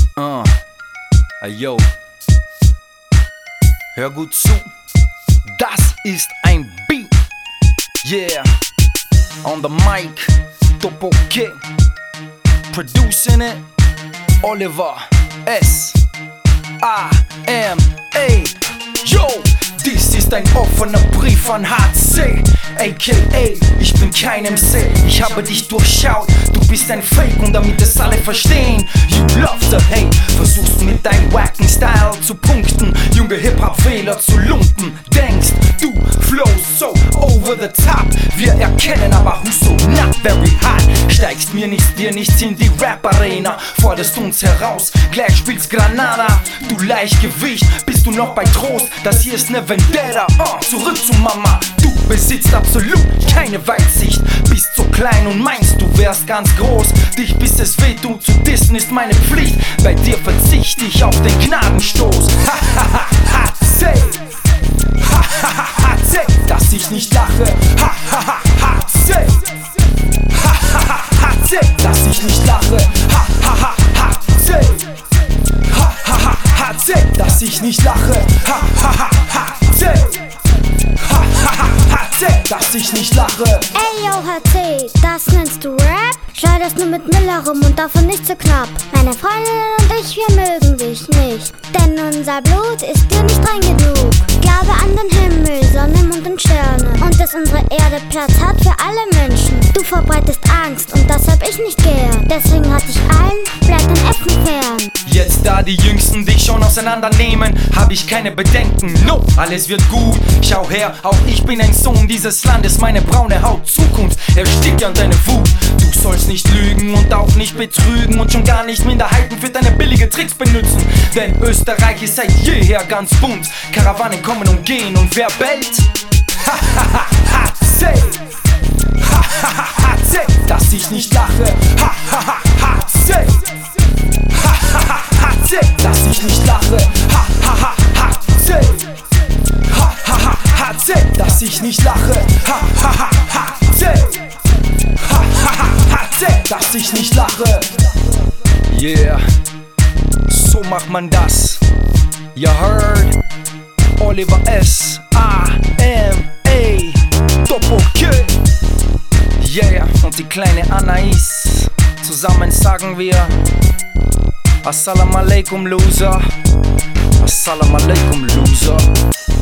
Yo, hör gut zu, das ist ein Beat, yeah, on the mic, Topo K, producing it, Oliver S. A.M.A. Yo, dies ist ein offener Brief an HC, a.k.a. ich bin kein MC, ich habe dich durchschaut, du bist ein Fake und damit es alle verstehen, you love the hate, versuchst mit deinem wacken Style zu punkten, junge Hip-Hop-Wähler zu lumpen, denkst du flowst so over the top, wir erkennen aber who's so not very hot, steigst mir nichts, dir nichts in die Rap-Arena, forderst uns heraus, gleich spielst Granada, du Leichtgewicht, bist du noch bei Trost, das hier ist ne Vendetta, zurück zu Mama, du besitzt absolut keine Weitsicht, bist so klein und meinst du wärst ganz groß, dich bis es wehtut zu dissen ist meine Pflicht, bei dir verzichte ich auf den Gnadenstoß, ha, say, say, dass ich nicht lache, say, say, dass ich nicht lache, say, say, dass ich nicht lache, say, dass ich nicht lache. Ey yo HC, das nennst du Rap? Schleuderst nur mit Miller rum und davon nicht so knapp. Meine Freundin und ich, wir mögen dich nicht, denn unser Blut ist dir nicht rein genug. Glaube an den Himmel, Sonne, Mond und Sterne und dass unsere Erde Platz hat für alle Menschen. Du verbreitest Angst und das hab ich nicht gern. Deswegen rate ich allen, bleib dein Essen fern. Jetzt da die Jüngsten dich schon auseinandernehmen, hab ich keine Bedenken, no, alles wird gut. Schau her, auch ich bin ein Sohn dieses Landes, meine braune Haut Zukunft erstickt an deine Wut. Du sollst nicht lügen und auch nicht betrügen und schon gar nicht Minderheiten für deine billige Tricks benutzen. Denn Österreich ist seit jeher ganz bunt, Karawanen kommen und gehen und wer bellt? Say, say, dass ich nicht lache, say, say, dass ich nicht lache, say, say, dass ich nicht lache, say, say, dass ich nicht lache. Yeah, so macht man das. You heard? Oliver S. A.M.A. Topo K. Yeah, und die kleine Anais. Zusammen sagen wir Assalamu alaikum, Loser. Assalamu alaikum, Loser.